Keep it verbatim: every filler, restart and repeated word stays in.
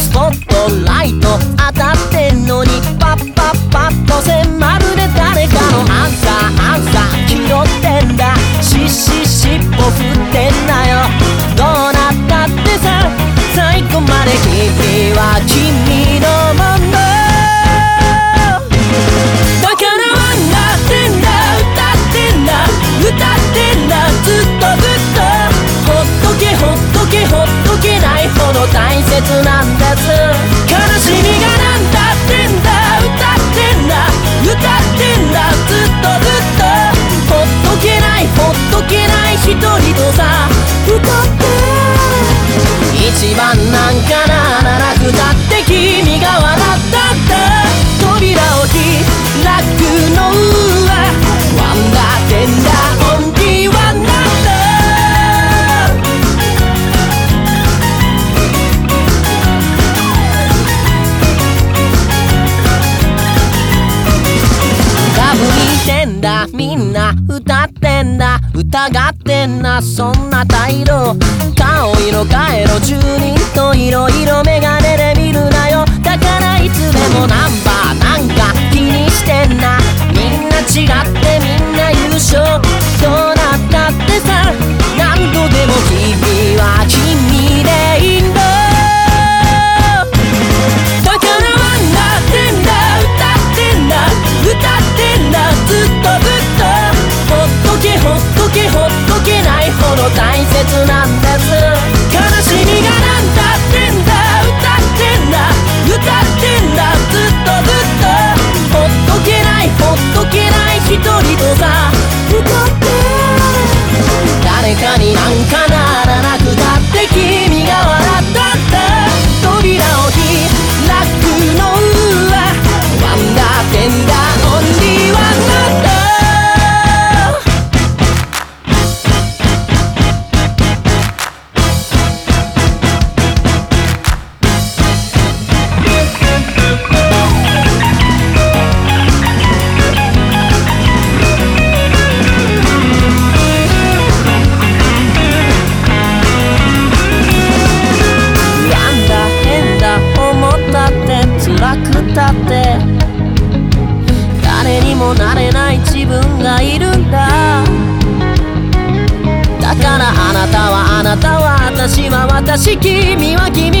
スポットライト当たってんのにパッパッパッとせまるで誰かのアンサーアンサー拾ってんだしっし尻尾振ってんだよどうなったってさ最後まで君は君のものだからなってんだ歌ってんだ歌ってんだずっとずっとほっとけほっとけほっとけないほど大切なんです悲しみがなんだってんだ歌ってんだ歌ってんだずっとずっとほっとけないほっとけない一人とさ歌って一番なんかなならくだって君が笑ったんだ扉を開くのはワンダーテンダーオンリーワンなんだ歌吹いてんだみんな歌ってんだ疑ってんなそんな態度顔色変えろ住人といろいろメガネで見るなよだからいつでもナンバーなんか気にしてんなみんな違ってみんな優勝どうなったってさ何度でも君は君でいいんだだからなってんだ歌ってんだ歌ってんだずっとずっとほっとけほっとけほっとけないほど大切なんです悲しみがなんだってんだ歌ってんだ歌ってんだずっとずっとほっとけないほっとけない一人とさ歌って誰かになんかならなくたって君が笑ったんだ扉を開くのはワンダーテンダーオンリーワンなんだ誰にもなれない自分がいるんだだからあなたはあなたは私は私君は君